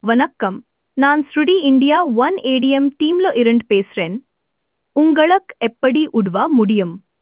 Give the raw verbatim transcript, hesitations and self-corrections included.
வணக்கம். நான் ஸ்ருடி India one ATM டீம்ல இருந்து பேசுறேன். உங்களுக்கு எப்படி உதவ முடியும்?